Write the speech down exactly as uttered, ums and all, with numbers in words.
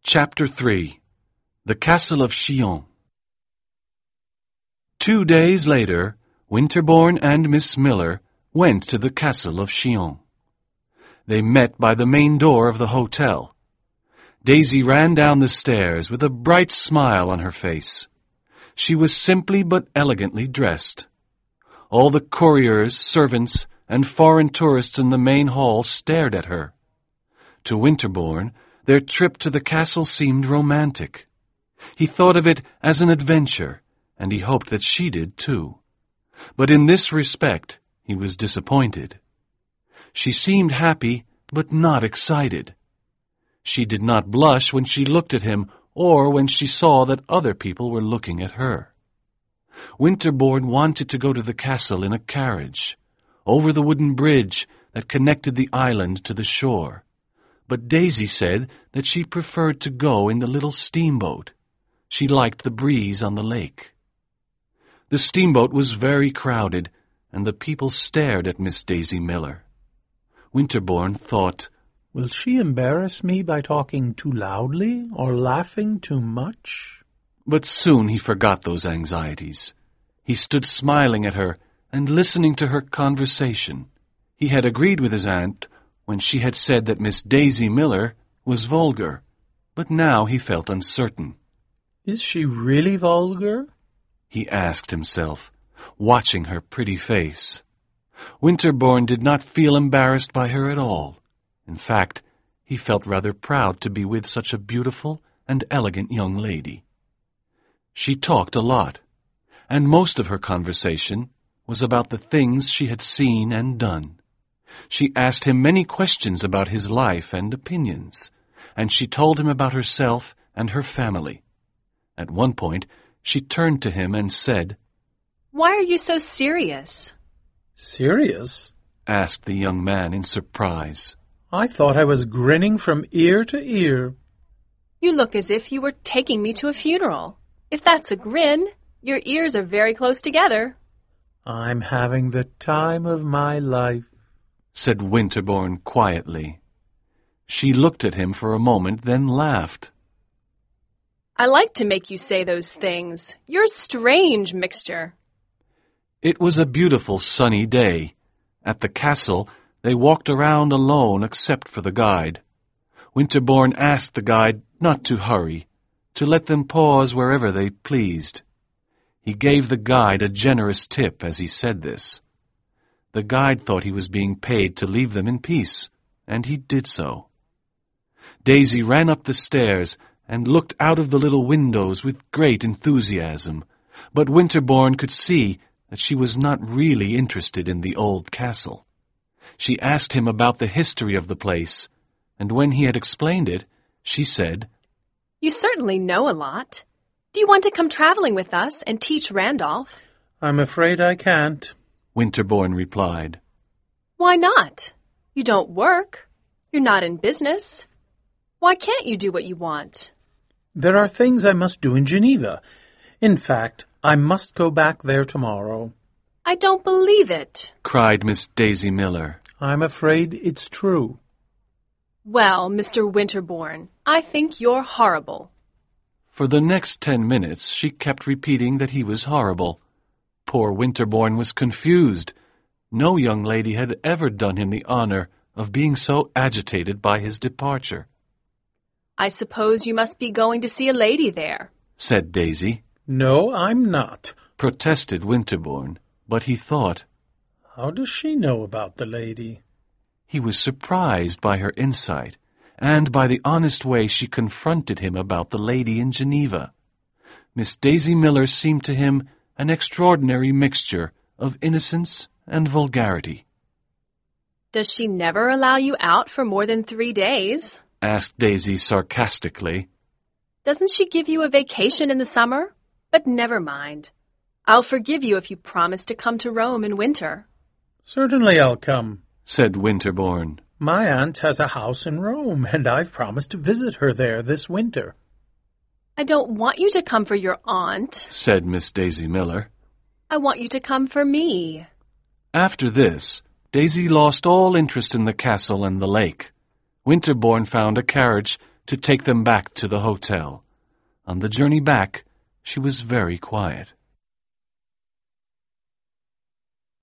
Chapter three. The Castle of Chillon. Two days later, Winterbourne and Miss Miller went to the Castle of Chillon. They met by the main door of the hotel. Daisy ran down the stairs with a bright smile on her face. She was simply but elegantly dressed. All the couriers, servants, and foreign tourists in the main hall stared at her. To Winterbourne, their trip to the castle seemed romantic. He thought of it as an adventure, and he hoped that she did too. But in this respect, he was disappointed. She seemed happy, but not excited. She did not blush when she looked at him or when she saw that other people were looking at her. Winterbourne wanted to go to the castle in a carriage, over the wooden bridge that connected the island to the shore. But Daisy said that she preferred to go in the little steamboat. She liked the breeze on the lake. The steamboat was very crowded, and the people stared at Miss Daisy Miller. Winterbourne thought, "Will she embarrass me by talking too loudly or laughing too much?" But soon he forgot those anxieties. He stood smiling at her and listening to her conversation. He had agreed with his aunt when she had said that Miss Daisy Miller was vulgar, but now he felt uncertain. "Is she really vulgar?" he asked himself, watching her pretty face. Winterbourne did not feel embarrassed by her at all. In fact, he felt rather proud to be with such a beautiful and elegant young lady. She talked a lot, and most of her conversation was about the things she had seen and done. She asked him many questions about his life and opinions, and she told him about herself and her family. At one point, she turned to him and said, "Why are you so serious?" "Serious?" asked the young man in surprise. "I thought I was grinning from ear to ear." You look as if you were taking me to a funeral. If that's a grin, your ears are very close together. "I'm having the time of my life," said Winterbourne quietly. She looked at him for a moment, then laughed. I like to make you say those things. You're a strange mixture. It was a beautiful sunny day. At the castle, they walked around alone except for the guide. Winterbourne asked the guide not to hurry, to let them pause wherever they pleased. He gave the guide a generous tip as he said this. The guide thought he was being paid to leave them in peace, and he did so. Daisy ran up the stairs and looked out of the little windows with great enthusiasm, but Winterbourne could see that she was not really interested in the old castle. She asked him about the history of the place, and when he had explained it, she said, You certainly know a lot. Do you want to come traveling with us and teach Randolph? "I'm afraid I can't," Winterbourne replied. Why not? You don't work. You're not in business. Why can't you do what you want? "There are things I must do in Geneva. In fact, I must go back there tomorrow." I don't believe it, cried Miss Daisy Miller. "I'm afraid it's true." Well, Mister Winterbourne, I think you're horrible. For the next ten minutes she kept repeating that he was horrible. Poor Winterbourne was confused. No young lady had ever done him the honor of being so agitated by his departure. I suppose you must be going to see a lady there, said Daisy. "No, I'm not," protested Winterbourne, but he thought, "How does she know about the lady?" He was surprised by her insight, and by the honest way she confronted him about the lady in Geneva. Miss Daisy Miller seemed to him an extraordinary mixture of innocence and vulgarity. Does she never allow you out for more than three days? asked Daisy sarcastically. Doesn't she give you a vacation in the summer? But never mind. I'll forgive you if you promise to come to Rome in winter. "Certainly I'll come," said Winterbourne. "My aunt has a house in Rome, and I've promised to visit her there this winter." I don't want you to come for your aunt, said Miss Daisy Miller. I want you to come for me. After this, Daisy lost all interest in the castle and the lake. Winterbourne found a carriage to take them back to the hotel. On the journey back, she was very quiet.